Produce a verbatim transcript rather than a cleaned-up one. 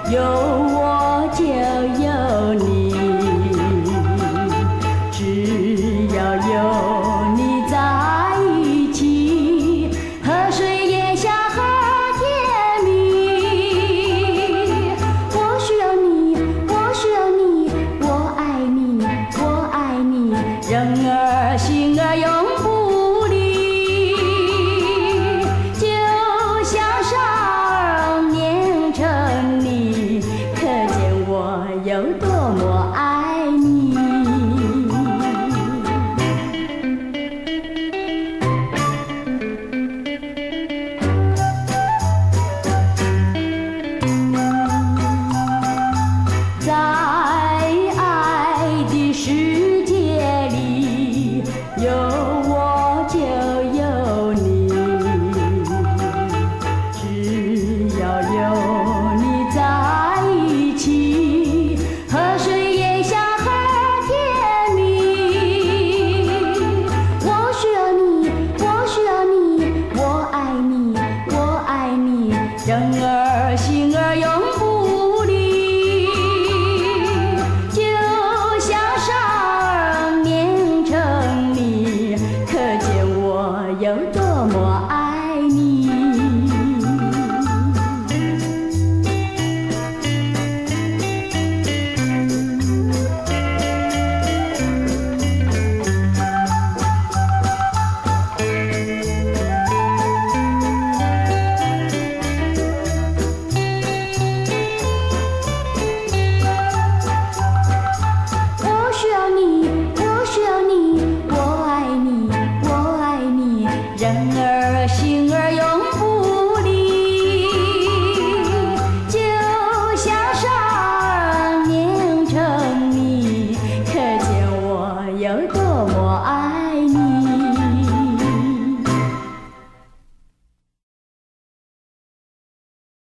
有我就有你，只要有你在一起，河水也像很甜蜜。我需要你，我需要你，我爱你，我爱你，人儿心儿永不离，就像少儿念成你，可见我有多么爱你。在爱的世界里，有我就有你，只要有你在一起，河水也像很甜蜜。我需要你，我需要你，我爱你，我爱你，人儿心儿永不离，就像少儿念成你，可见我有多么爱你。我需要你，我需要你，我爱你，我爱你，人儿心儿永不离，就像少儿念成你，可见我有多么爱